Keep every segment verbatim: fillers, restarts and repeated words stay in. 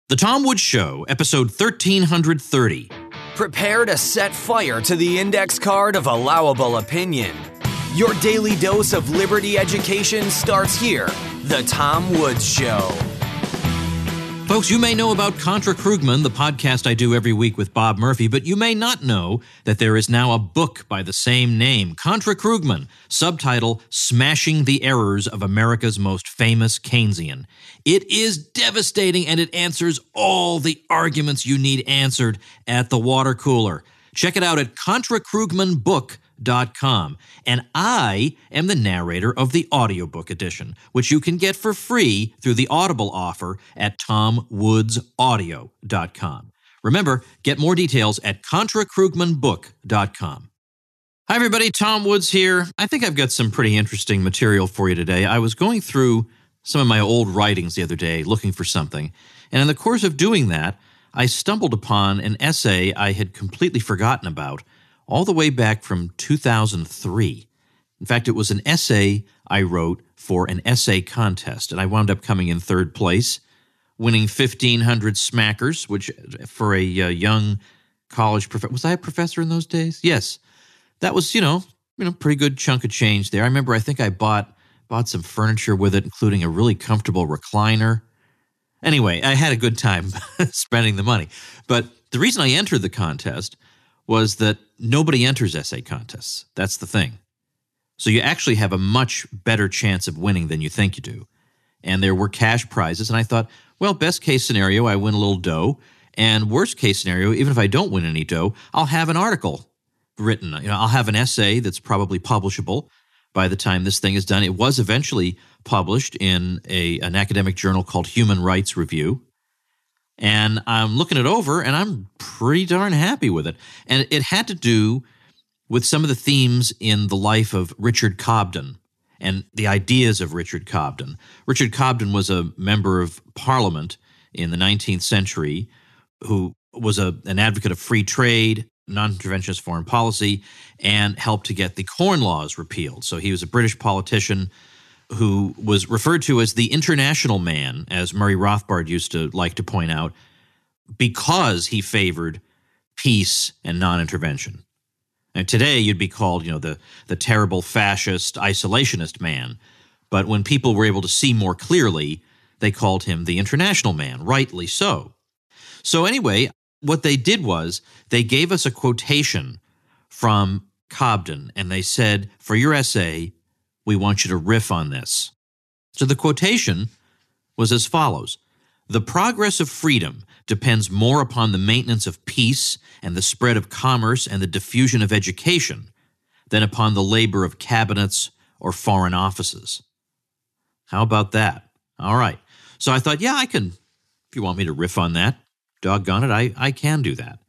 The Tom Woods Show, episode thirteen thirty. Prepare to set fire to the index card of allowable opinion. Your daily dose of liberty education starts here. The Tom Woods Show. Folks, you may know about Contra Krugman, the podcast I do every week with Bob Murphy, but you may not know that there is now a book by the same name, Contra Krugman, subtitle, Smashing the Errors of America's Most Famous Keynesian. It is devastating, and it answers all the arguments you need answered at the water cooler. Check it out at contra krugman book dot com. And I am the narrator of the audiobook edition, which you can get for free through the Audible offer at tom woods audio dot com. Remember, get more details at contra krugman book dot com. Hi, everybody. Tom Woods here. I think I've got some pretty interesting material for you today. I was going through some of my old writings the other day looking for something, and in the course of doing that, I stumbled upon an essay I had completely forgotten about all the way back from two thousand three. In fact, it was an essay I wrote for an essay contest, and I wound up coming in third place, winning fifteen hundred smackers, which for a uh, young college professor, was I a professor in those days? Yes. That was, you know, you know, pretty good chunk of change there. I remember I think I bought bought some furniture with it, including a really comfortable recliner. Anyway, I had a good time spending the money. But the reason I entered the contest was that nobody enters essay contests. That's the thing. So you actually have a much better chance of winning than you think you do. And there were cash prizes, and I thought, well, best case scenario, I win a little dough. And worst case scenario, even if I don't win any dough, I'll have an article written. You know, I'll have an essay that's probably publishable by the time this thing is done. It was eventually published in a, an academic journal called Human Rights Review. And I'm looking it over, and I'm pretty darn happy with it. And it had to do with some of the themes in the life of Richard Cobden and the ideas of Richard Cobden. Richard Cobden was a member of Parliament in the nineteenth century who was a, an advocate of free trade, non-interventionist foreign policy, and helped to get the Corn Laws repealed. So he was a British politician who was referred to as the international man, as Murray Rothbard used to like to point out, because he favored peace and non-intervention. And today you'd be called, you know, the, the terrible fascist isolationist man. But when people were able to see more clearly, they called him the international man, rightly so. So anyway, what they did was they gave us a quotation from Cobden, and they said, for your essay, we want you to riff on this. So the quotation was as follows: the progress of freedom depends more upon the maintenance of peace and the spread of commerce and the diffusion of education than upon the labor of cabinets or foreign offices. How about that? All right. So I thought, yeah, I can, if you want me to riff on that, doggone it, I, I can do that.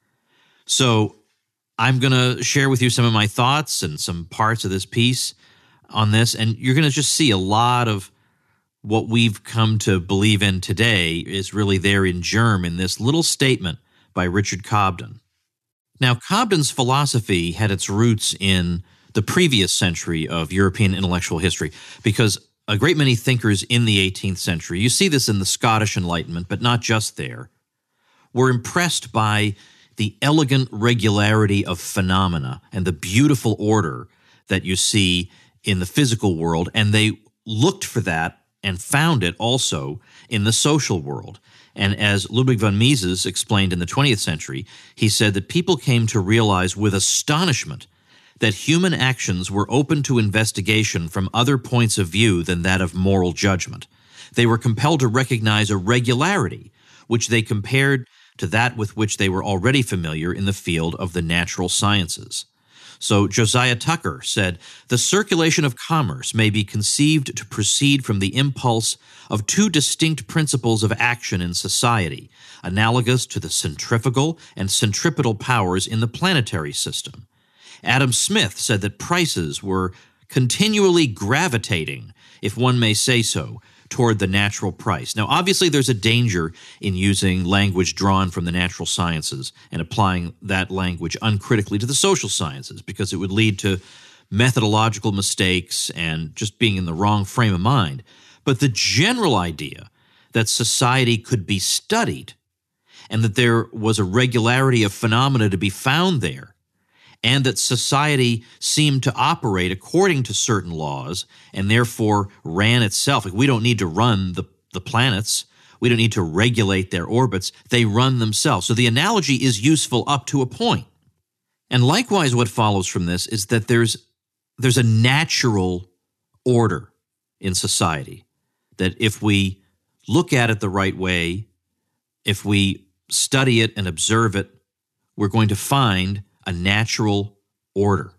So I'm going to share with you some of my thoughts and some parts of this piece on this, and you're going to just see a lot of what we've come to believe in today is really there in germ in this little statement by Richard Cobden. Now, Cobden's philosophy had its roots in the previous century of European intellectual history, because a great many thinkers in the eighteenth century, you see this in the Scottish Enlightenment, but not just there, were impressed by the elegant regularity of phenomena and the beautiful order that you see in the physical world, and they looked for that and found it also in the social world. And as Ludwig von Mises explained in the twentieth century, he said that people came to realize with astonishment that human actions were open to investigation from other points of view than that of moral judgment. They were compelled to recognize a regularity, which they compared to that with which they were already familiar in the field of the natural sciences. So Josiah Tucker said, the circulation of commerce may be conceived to proceed from the impulse of two distinct principles of action in society, analogous to the centrifugal and centripetal powers in the planetary system. Adam Smith said that prices were continually gravitating, if one may say so, toward the natural price. Now, obviously, there's a danger in using language drawn from the natural sciences and applying that language uncritically to the social sciences, because it would lead to methodological mistakes and just being in the wrong frame of mind. But the general idea that society could be studied and that there was a regularity of phenomena to be found there, and that society seemed to operate according to certain laws and therefore ran itself. Like, we don't need to run the, the planets. We don't need to regulate their orbits. They run themselves. So the analogy is useful up to a point. And likewise, what follows from this is that there's there's a natural order in society, that if we look at it the right way, if we study it and observe it, we're going to find a natural order.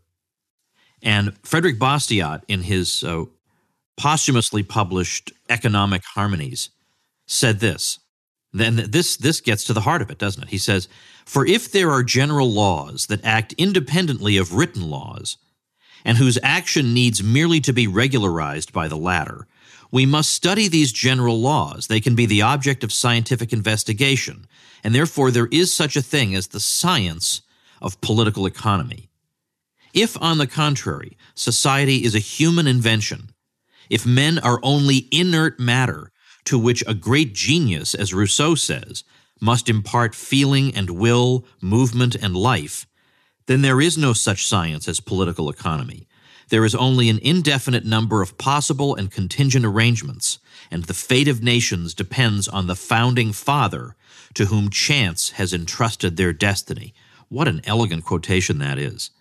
And Frederick Bastiat, in his uh, posthumously published Economic Harmonies, said this. Then this, this gets to the heart of it, doesn't it? He says, "For if there are general laws that act independently of written laws, and whose action needs merely to be regularized by the latter, we must study these general laws. They can be the object of scientific investigation, and therefore there is such a thing as the science of political economy. If, on the contrary, society is a human invention, if men are only inert matter to which a great genius, as Rousseau says, must impart feeling and will, movement and life, then there is no such science as political economy. There is only an indefinite number of possible and contingent arrangements, and the fate of nations depends on the founding father to whom chance has entrusted their destiny." What an elegant quotation that is.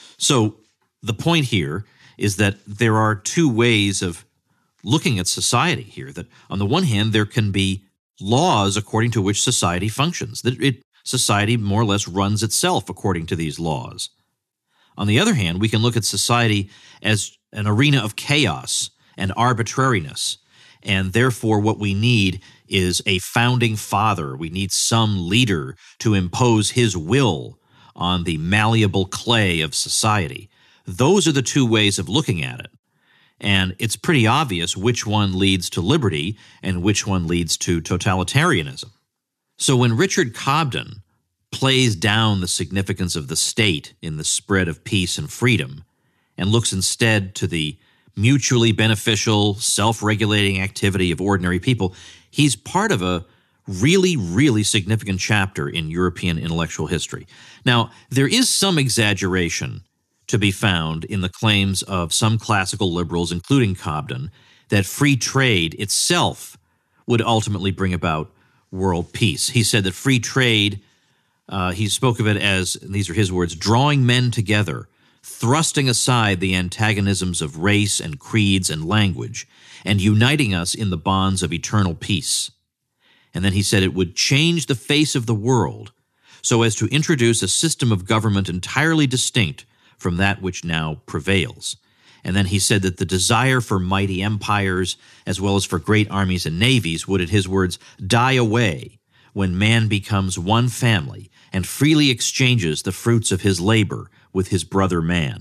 So the point here is that there are two ways of looking at society here, that on the one hand, there can be laws according to which society functions, that it, society more or less runs itself according to these laws. On the other hand, we can look at society as an arena of chaos and arbitrariness, and therefore what we need is a founding father. We need some leader to impose his will on the malleable clay of society. Those are the two ways of looking at it. And it's pretty obvious which one leads to liberty and which one leads to totalitarianism. So when Richard Cobden plays down the significance of the state in the spread of peace and freedom and looks instead to the mutually beneficial, self-regulating activity of ordinary people, he's part of a really, really significant chapter in European intellectual history. Now, there is some exaggeration to be found in the claims of some classical liberals, including Cobden, that free trade itself would ultimately bring about world peace. He said that free trade, uh, he spoke of it as, and these are his words, drawing men together, thrusting aside the antagonisms of race and creeds and language, and uniting us in the bonds of eternal peace. And then he said it would change the face of the world so as to introduce a system of government entirely distinct from that which now prevails. And then he said that the desire for mighty empires, as well as for great armies and navies, would, in his words, die away when man becomes one family and freely exchanges the fruits of his labor with his brother man.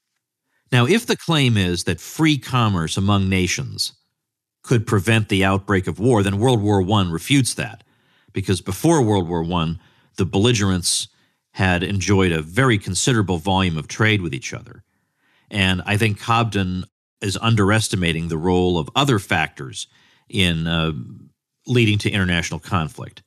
Now, if the claim is that free commerce among nations could prevent the outbreak of war, then World War One refutes that, because before World War One, the belligerents had enjoyed a very considerable volume of trade with each other. And I think Cobden is underestimating the role of other factors in uh, leading to international conflict.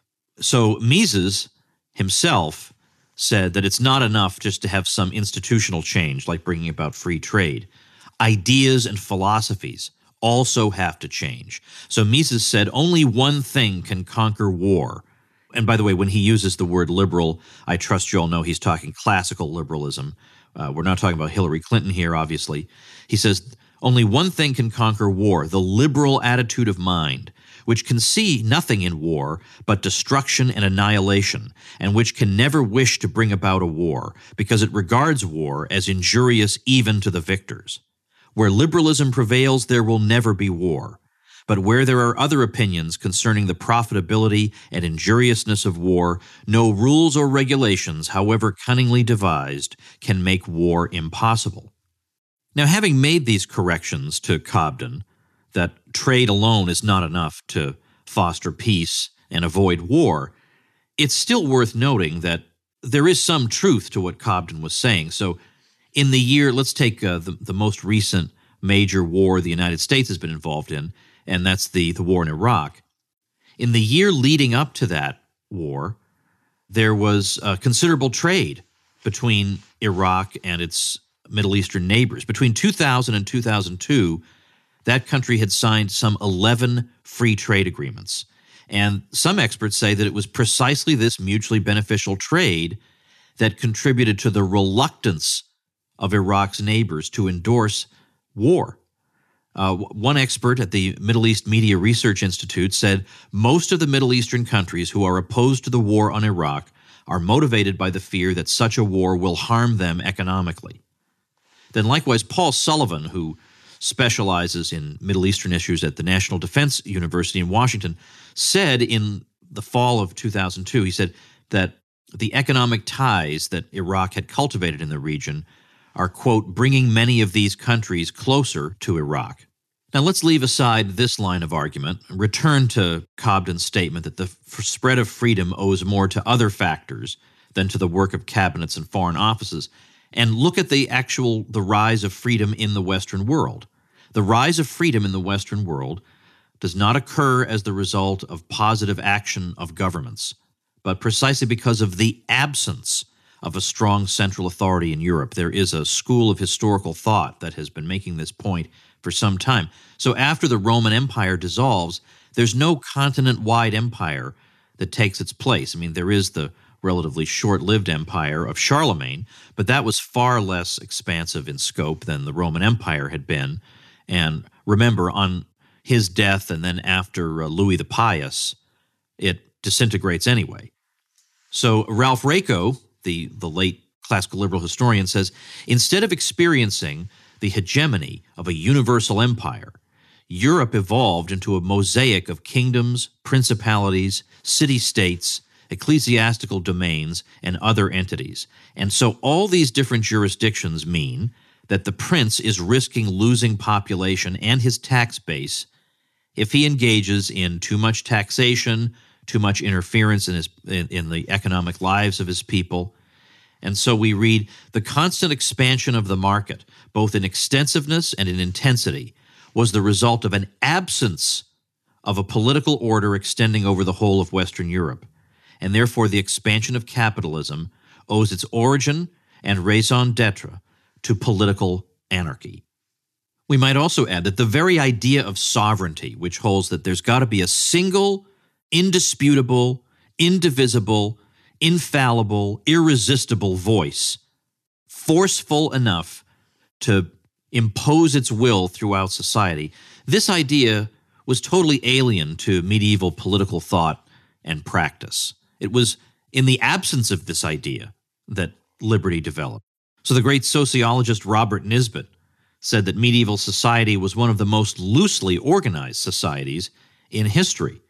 So Mises himself said that it's not enough just to have some institutional change, like bringing about free trade. Ideas and philosophies also have to change. So Mises said only one thing can conquer war. And by the way, when he uses the word liberal, I trust you all know he's talking classical liberalism. Uh, we're not talking about Hillary Clinton here, obviously. He says, only one thing can conquer war, the liberal attitude of mind, which can see nothing in war but destruction and annihilation, and which can never wish to bring about a war, because it regards war as injurious even to the victors. Where liberalism prevails, there will never be war. But where there are other opinions concerning the profitability and injuriousness of war, no rules or regulations, however cunningly devised, can make war impossible. Now, having made these corrections to Cobden, that trade alone is not enough to foster peace and avoid war, it's still worth noting that there is some truth to what Cobden was saying. So in the year, let's take uh, the, the most recent major war the United States has been involved in, and that's the, the war in Iraq. In the year leading up to that, war, there was uh, considerable trade between Iraq and its Middle Eastern neighbors. Between two thousand and two thousand two, that country had signed some eleven free trade agreements. And some experts say that it was precisely this mutually beneficial trade that contributed to the reluctance of Iraq's neighbors to endorse war. Uh, one expert at the Middle East Media Research Institute said most of the Middle Eastern countries who are opposed to the war on Iraq are motivated by the fear that such a war will harm them economically. Then likewise, Paul Sullivan, who specializes in Middle Eastern issues at the National Defense University in Washington, said in the fall of two thousand two, he said that the economic ties that Iraq had cultivated in the region are, quote, bringing many of these countries closer to Iraq. Now let's leave aside this line of argument and return to Cobden's statement that the f- spread of freedom owes more to other factors than to the work of cabinets and foreign offices, and look at the actual, the rise of freedom in the Western world. The rise of freedom in the Western world does not occur as the result of positive action of governments, but precisely because of the absence of a strong central authority in Europe. There is a school of historical thought that has been making this point for some time. So after the Roman Empire dissolves, there's no continent-wide empire that takes its place. I mean, there is the relatively short-lived empire of Charlemagne, but that was far less expansive in scope than the Roman Empire had been. And remember, on his death and then after uh, Louis the Pious, it disintegrates anyway. So Ralph Raico, the, the late classical liberal historian, says, instead of experiencing the hegemony of a universal empire, Europe evolved into a mosaic of kingdoms, principalities, city-states, ecclesiastical domains, and other entities. And so all these different jurisdictions mean that the prince is risking losing population and his tax base if he engages in too much taxation, too much interference in his in, in the economic lives of his people. And so we read, the constant expansion of the market, both in extensiveness and in intensity, was the result of an absence of a political order extending over the whole of Western Europe. And therefore the expansion of capitalism owes its origin and raison d'etre to political anarchy. We might also add that the very idea of sovereignty, which holds that there's got to be a single, indisputable, indivisible, infallible, irresistible voice, forceful enough to impose its will throughout society, this idea was totally alien to medieval political thought and practice. It was in the absence of this idea that liberty developed. So the great sociologist Robert Nisbet said that medieval society was one of the most loosely organized societies in history.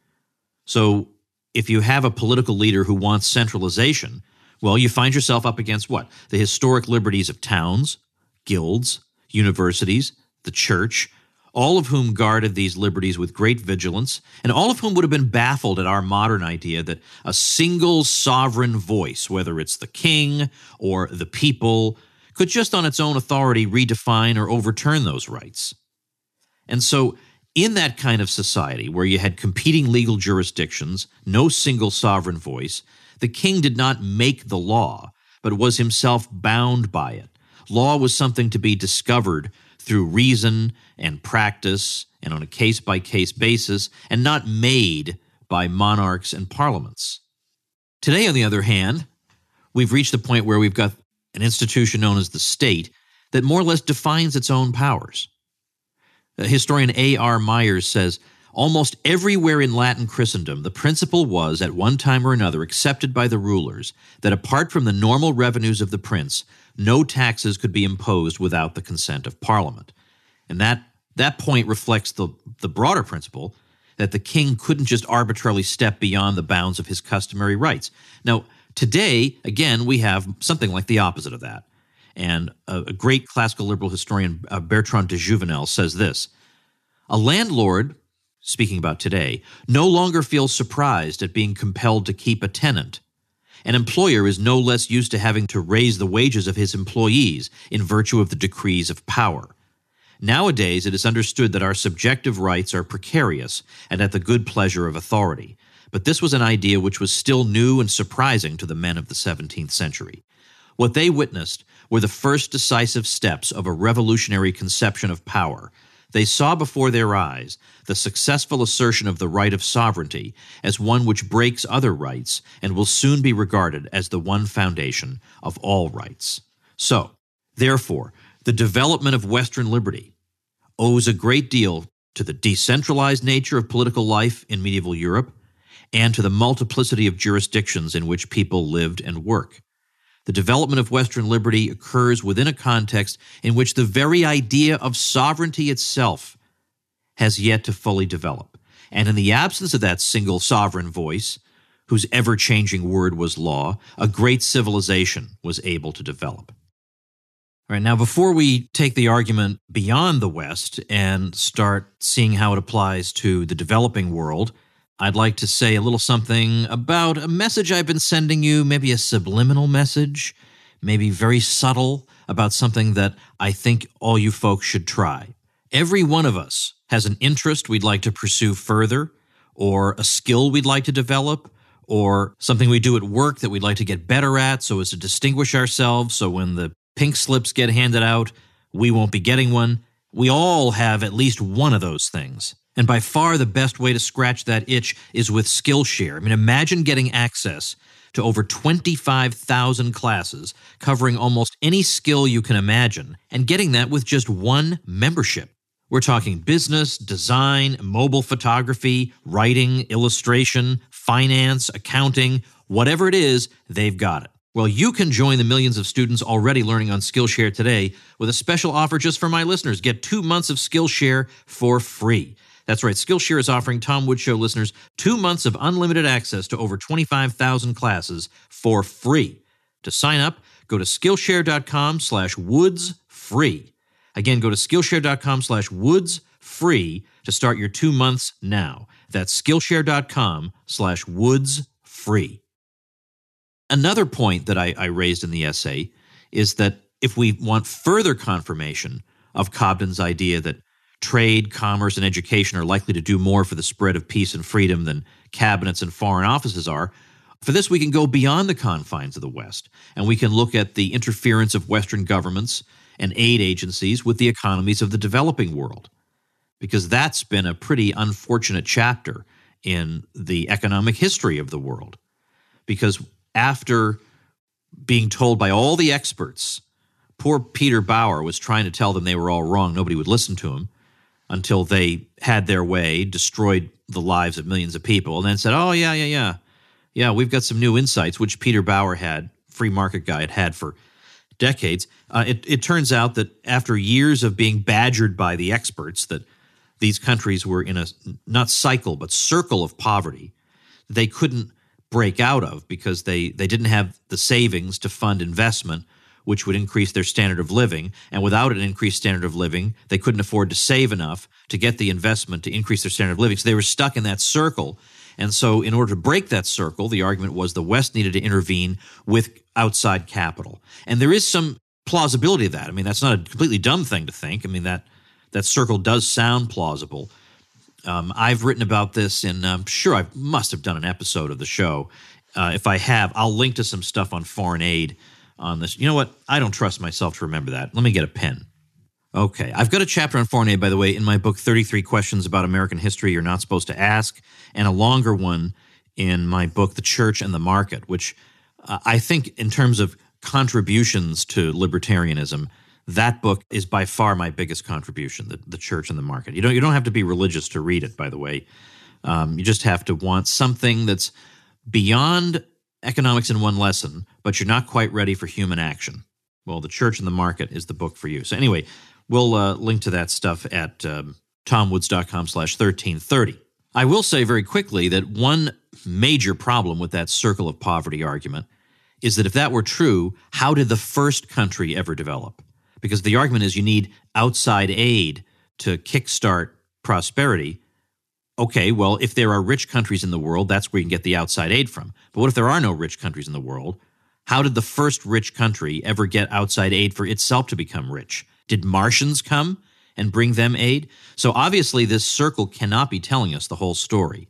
So if you have a political leader who wants centralization, well, you find yourself up against what? The historic liberties of towns, guilds, universities, the church, all of whom guarded these liberties with great vigilance, and all of whom would have been baffled at our modern idea that a single sovereign voice, whether it's the king or the people, could just on its own authority redefine or overturn those rights. And so in that kind of society where you had competing legal jurisdictions, no single sovereign voice, the king did not make the law, but was himself bound by it. Law was something to be discovered through reason and practice and on a case-by-case basis, and not made by monarchs and parliaments. Today, on the other hand, we've reached the point where we've got an institution known as the state that more or less defines its own powers. Uh, historian A R Myers says, almost everywhere in Latin Christendom, the principle was, at one time or another, accepted by the rulers that apart from the normal revenues of the prince, no taxes could be imposed without the consent of Parliament. And that, that point reflects the, the broader principle that the king couldn't just arbitrarily step beyond the bounds of his customary rights. Now, today, again, we have something like the opposite of that. And a, a great classical liberal historian, uh, Bertrand de Jouvenel, says this: a landlord, speaking about today, no longer feels surprised at being compelled to keep a tenant. An employer is no less used to having to raise the wages of his employees in virtue of the decrees of power. Nowadays, it is understood that our subjective rights are precarious and at the good pleasure of authority. but this was an idea which was still new and surprising to the men of the seventeenth century. What they witnessed were the first decisive steps of a revolutionary conception of power. They saw before their eyes the successful assertion of the right of sovereignty as one which breaks other rights and will soon be regarded as the one foundation of all rights. So, therefore, the development of Western liberty owes a great deal to the decentralized nature of political life in medieval Europe and to the multiplicity of jurisdictions in which people lived and work. The development of Western liberty occurs within a context in which the very idea of sovereignty itself has yet to fully develop. And in the absence of that single sovereign voice, whose ever-changing word was law, a great civilization was able to develop. All right, now before we take the argument beyond the West and start seeing how it applies to the developing world, I'd like to say a little something about a message I've been sending you, maybe a subliminal message, maybe very subtle, about something that I think all you folks should try. Every one of us has an interest we'd like to pursue further, or a skill we'd like to develop, or something we do at work that we'd like to get better at so as to distinguish ourselves, so when the pink slips get handed out, we won't be getting one. We all have at least one of those things. And by far the best way to scratch that itch is with Skillshare. I mean, imagine getting access to over twenty-five thousand classes covering almost any skill you can imagine, and getting that with just one membership. We're talking business, design, mobile photography, writing, illustration, finance, accounting, whatever it is, they've got it. Well, you can join the millions of students already learning on Skillshare today with a special offer just for my listeners. Get two months of Skillshare for free. That's right, Skillshare is offering Tom Woods Show listeners two months of unlimited access to over twenty-five thousand classes for free. To sign up, go to Skillshare.com slash Woods free. Again, go to Skillshare.com slash Woods free to start your two months now. That's Skillshare.com slash Woods free. Another point that I, I raised in the essay is that if we want further confirmation of Cobden's idea that trade, commerce, and education are likely to do more for the spread of peace and freedom than cabinets and foreign offices are, for this we can go beyond the confines of the West, and we can look at the interference of Western governments and aid agencies with the economies of the developing world, because that's been a pretty unfortunate chapter in the economic history of the world. Because after being told by all the experts, poor Peter Bauer was trying to tell them they were all wrong, nobody would listen to him, until they had their way, destroyed the lives of millions of people, and then said, oh, yeah, yeah, yeah, yeah, we've got some new insights, which Peter Bauer had, free market guy, had had for decades. Uh, it, it turns out that after years of being badgered by the experts that these countries were in a, not cycle, but circle of poverty, they couldn't break out of because they, they didn't have the savings to fund investment, which would increase their standard of living. And without an increased standard of living, they couldn't afford to save enough to get the investment to increase their standard of living. So they were stuck in that circle. And so in order to break that circle, the argument was the West needed to intervene with outside capital. And there is some plausibility to that. I mean, that's not a completely dumb thing to think. I mean, that, that circle does sound plausible. Um, I've written about this, and I'm sure I must have done an episode of the show. Uh, if I have, I'll link to some stuff on foreign aid on this. You know what? I don't trust myself to remember that. Let me get a pen. Okay. I've got a chapter on foreign aid, by the way, in my book, thirty-three Questions About American History You're Not Supposed to Ask, and a longer one in my book, The Church and the Market, which uh, I think in terms of contributions to libertarianism, that book is by far my biggest contribution, the, the Church and the Market. You don't, you don't have to be religious to read it, by the way. Um, you just have to want something that's beyond economics in one lesson, but you're not quite ready for human action. Well, The Church and the Market is the book for you. So anyway, we'll uh, link to that stuff at um, tomwoods.com slash 1330. I will say very quickly that one major problem with that circle of poverty argument is that if that were true, how did the first country ever develop? Because the argument is you need outside aid to kickstart prosperity. Okay, well, if there are rich countries in the world, that's where you can get the outside aid from. But what if there are no rich countries in the world? How did the first rich country ever get outside aid for itself to become rich? Did Martians come and bring them aid? So obviously this circle cannot be telling us the whole story.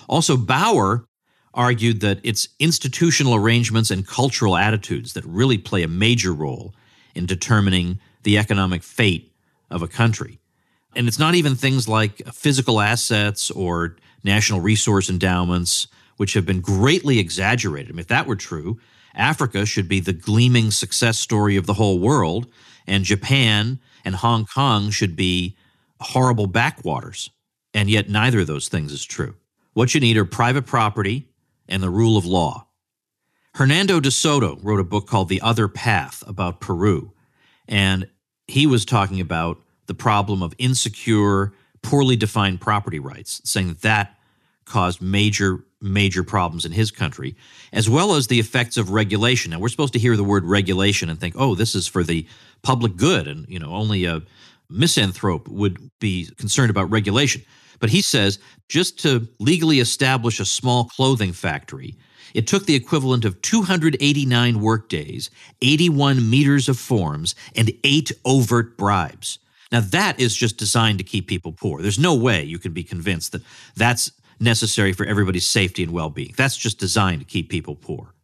Also, Bauer argued that it's institutional arrangements and cultural attitudes that really play a major role in determining the economic fate of a country. And it's not even things like physical assets or national resource endowments, which have been greatly exaggerated. I mean, if that were true, Africa should be the gleaming success story of the whole world, and Japan and Hong Kong should be horrible backwaters. And yet neither of those things is true. What you need are private property and the rule of law. Hernando de Soto wrote a book called The Other Path about Peru, and he was talking about the problem of insecure, poorly defined property rights, saying that that caused major, major problems in his country, as well as the effects of regulation. Now, we're supposed to hear the word regulation and think, oh, this is for the public good, and you know, only a misanthrope would be concerned about regulation. But he says just to legally establish a small clothing factory, it took the equivalent of two hundred eighty-nine workdays, eighty-one meters of forms, and eight overt bribes. Now, that is just designed to keep people poor. There's no way you can be convinced that that's necessary for everybody's safety and well-being. That's just designed to keep people poor.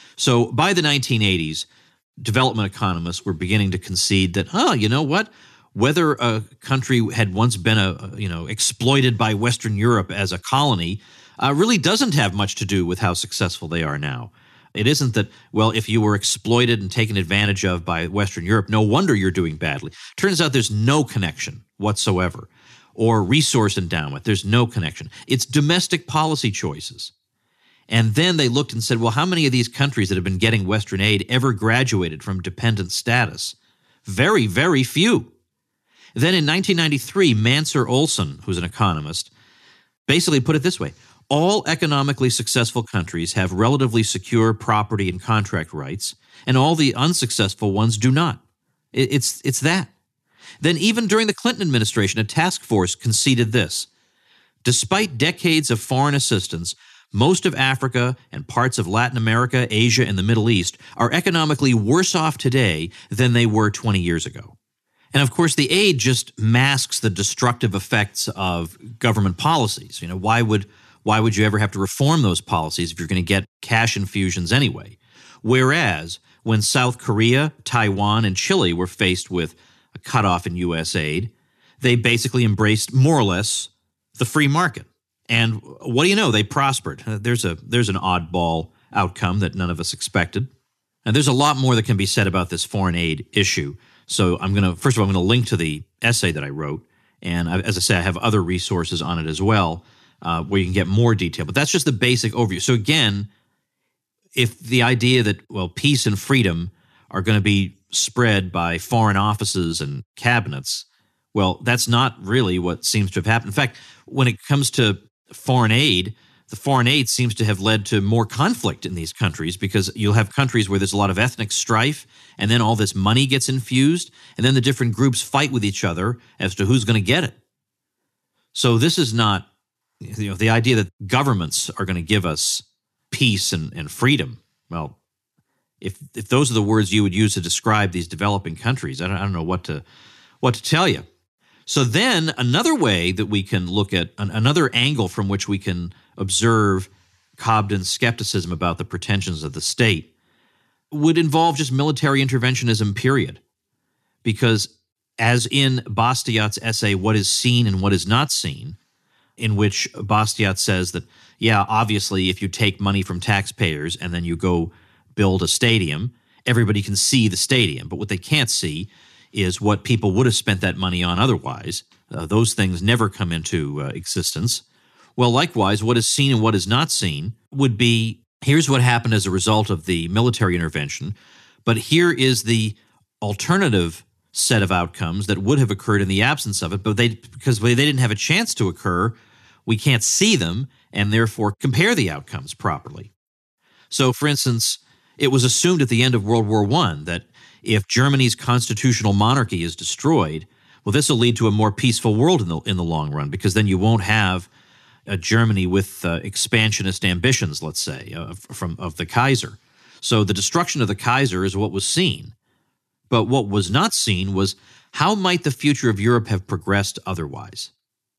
So by the nineteen eighties, development economists were beginning to concede that, oh, you know what? Whether a country had once been a, you know, exploited by Western Europe as a colony uh, really doesn't have much to do with how successful they are now. It isn't that, well, if you were exploited and taken advantage of by Western Europe, no wonder you're doing badly. Turns out there's no connection whatsoever. Or resource endowment, there's no connection. It's domestic policy choices. And then they looked and said, well, how many of these countries that have been getting Western aid ever graduated from dependent status? Very, very few. Then in nineteen ninety-three, Mansur Olson, who's an economist, basically put it this way. All economically successful countries have relatively secure property and contract rights, and all the unsuccessful ones do not. It's, it's that. Then even during the Clinton administration, a task force conceded this. Despite decades of foreign assistance, most of Africa and parts of Latin America, Asia, and the Middle East are economically worse off today than they were twenty years ago. And of course, the aid just masks the destructive effects of government policies. You know, why would why would you ever have to reform those policies if you're going to get cash infusions anyway? Whereas when South Korea, Taiwan, and Chile were faced with a cutoff in U S aid, they basically embraced more or less the free market. And what do you know? They prospered. There's a there's an oddball outcome that none of us expected. And there's a lot more that can be said about this foreign aid issue. So I'm going to, first of all, I'm going to link to the essay that I wrote. And I, as I say, I have other resources on it as well uh, where you can get more detail. But that's just the basic overview. So again, if the idea that, well, peace and freedom are going to be spread by foreign offices and cabinets, well, that's not really what seems to have happened. In fact, when it comes to foreign aid, the foreign aid seems to have led to more conflict in these countries because you'll have countries where there's a lot of ethnic strife, and then all this money gets infused, and then the different groups fight with each other as to who's going to get it. So this is not, you know, the idea that governments are going to give us peace and, and freedom. Well, if if those are the words you would use to describe these developing countries, I don't, I don't know what to what to tell you. So then another way that we can look at, an, another angle from which we can observe Cobden's skepticism about the pretensions of the state would involve just military interventionism, period. Because as in Bastiat's essay, What is Seen and What is Not Seen, in which Bastiat says that, yeah, obviously if you take money from taxpayers and then you go build a stadium, everybody can see the stadium. But what they can't see is what people would have spent that money on otherwise. Uh, those things never come into uh, existence. Well, likewise, what is seen and what is not seen would be, here's what happened as a result of the military intervention, but here is the alternative set of outcomes that would have occurred in the absence of it, but they because they didn't have a chance to occur, we can't see them and therefore compare the outcomes properly. So, for instance, it was assumed at the end of World War One that if Germany's constitutional monarchy is destroyed, well, this will lead to a more peaceful world in the in the long run, because then you won't have a Germany with uh, expansionist ambitions, let's say, uh, from of the Kaiser. So the destruction of the Kaiser is what was seen. But what was not seen was how might the future of Europe have progressed otherwise?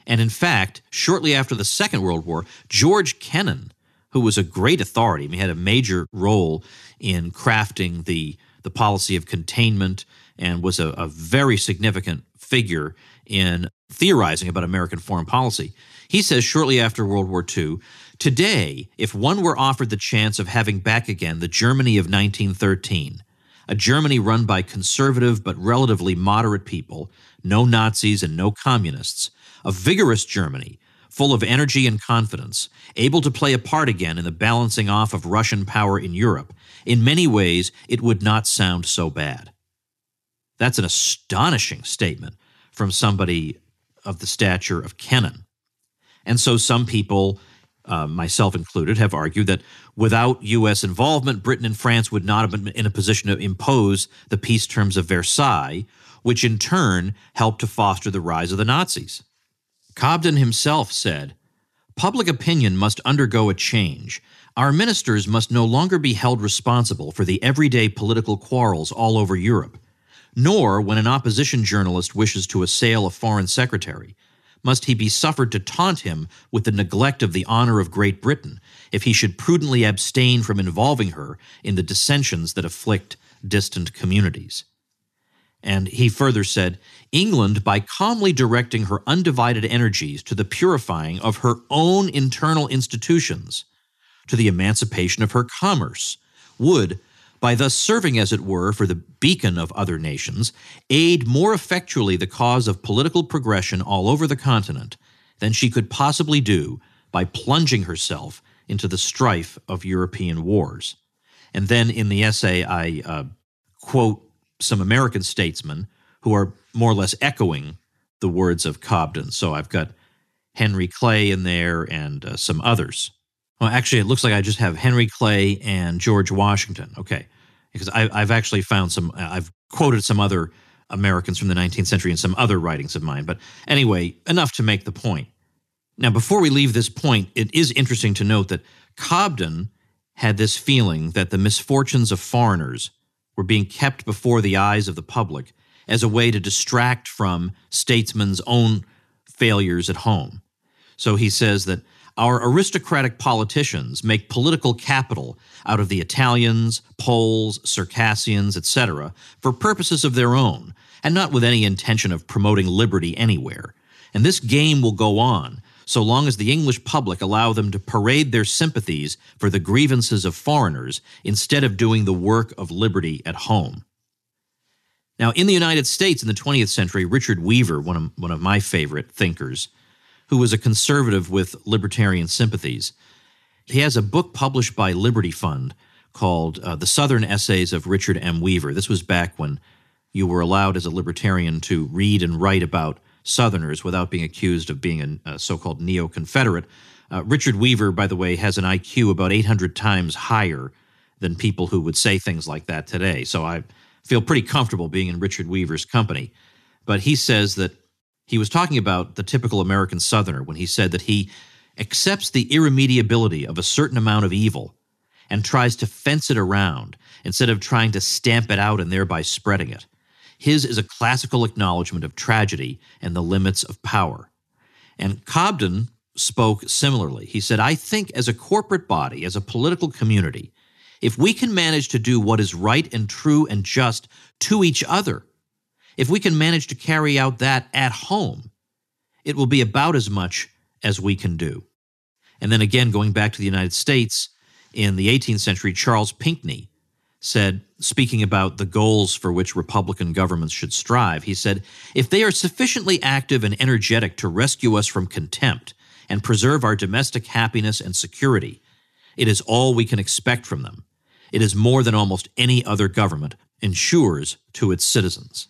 And in fact, shortly after the Second World War, George Kennan, who was a great authority, I mean, he had a major role in crafting the, the policy of containment and was a, a very significant figure in theorizing about American foreign policy. He says shortly after World War Two, today, if one were offered the chance of having back again the Germany of nineteen thirteen, a Germany run by conservative but relatively moderate people, no Nazis and no communists, a vigorous Germany, full of energy and confidence, able to play a part again in the balancing off of Russian power in Europe, in many ways it would not sound so bad. That's an astonishing statement from somebody of the stature of Kennan. And so some people, uh, myself included, have argued that without U S involvement, Britain and France would not have been in a position to impose the peace terms of Versailles, which in turn helped to foster the rise of the Nazis. Cobden himself said, "Public opinion must undergo a change. Our ministers must no longer be held responsible for the everyday political quarrels all over Europe, nor, when an opposition journalist wishes to assail a foreign secretary, must he be suffered to taunt him with the neglect of the honor of Great Britain if he should prudently abstain from involving her in the dissensions that afflict distant communities." And he further said, "England, by calmly directing her undivided energies to the purifying of her own internal institutions, to the emancipation of her commerce, would, by thus serving, as it were, for the beacon of other nations, aid more effectually the cause of political progression all over the continent than she could possibly do by plunging herself into the strife of European wars." And then in the essay, I uh, quote some American statesmen who are more or less echoing the words of Cobden. So I've got Henry Clay in there and uh, some others. Well, actually, it looks like I just have Henry Clay and George Washington. Okay, because I, I've actually found some, I've quoted some other Americans from the nineteenth century in some other writings of mine. But anyway, enough to make the point. Now, before we leave this point, it is interesting to note that Cobden had this feeling that the misfortunes of foreigners were being kept before the eyes of the public as a way to distract from statesmen's own failures at home. So he says that our aristocratic politicians make political capital out of the Italians, Poles, Circassians, et cetera, for purposes of their own, and not with any intention of promoting liberty anywhere. And this game will go on so long as the English public allow them to parade their sympathies for the grievances of foreigners instead of doing the work of liberty at home. Now, in the United States in the twentieth century, Richard Weaver, one of, one of my favorite thinkers, who was a conservative with libertarian sympathies, he has a book published by Liberty Fund called uh, The Southern Essays of Richard M. Weaver. This was back when you were allowed as a libertarian to read and write about Southerners without being accused of being a, a so-called neo-Confederate. Uh, Richard Weaver, by the way, has an I Q about eight hundred times higher than people who would say things like that today. So I feel pretty comfortable being in Richard Weaver's company. But he says that he was talking about the typical American Southerner when he said that he accepts the irremediability of a certain amount of evil and tries to fence it around instead of trying to stamp it out and thereby spreading it. His is a classical acknowledgement of tragedy and the limits of power. And Cobden spoke similarly. He said, "I think as a corporate body, as a political community, if we can manage to do what is right and true and just to each other, if we can manage to carry out that at home, it will be about as much as we can do." And then again, going back to the United States, in the eighteenth century, Charles Pinckney said, speaking about the goals for which Republican governments should strive, he said, "If they are sufficiently active and energetic to rescue us from contempt and preserve our domestic happiness and security, it is all we can expect from them. It is more than almost any other government ensures to its citizens."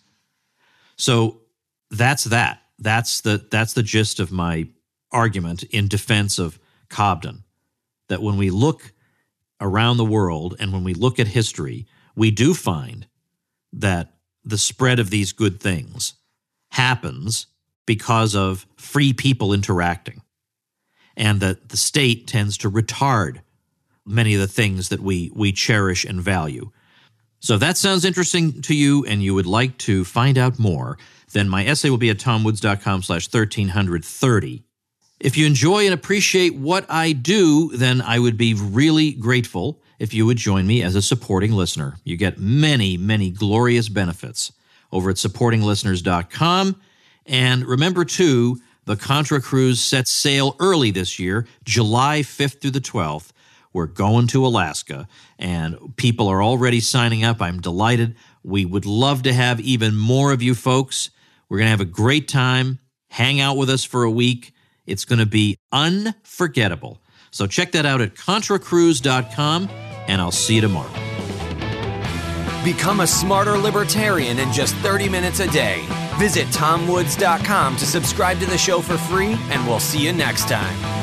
So that's that. That's the that's the gist of my argument in defense of Cobden, that when we look around the world and when we look at history, we do find that the spread of these good things happens because of free people interacting, and that the state tends to retard many of the things that we we cherish and value. So if that sounds interesting to you and you would like to find out more, then my essay will be at tomwoods.com slash 1330. If you enjoy and appreciate what I do, then I would be really grateful if you would join me as a supporting listener. You get many, many glorious benefits over at supporting listeners dot com. And remember, too, the Contra Cruise sets sail early this year, July fifth through the twelfth. We're going to Alaska, and people are already signing up. I'm delighted. We would love to have even more of you folks. We're going to have a great time. Hang out with us for a week. It's going to be unforgettable. So check that out at contra cruise dot com, and I'll see you tomorrow. Become a smarter libertarian in just thirty minutes a day. Visit tom woods dot com to subscribe to the show for free, and we'll see you next time.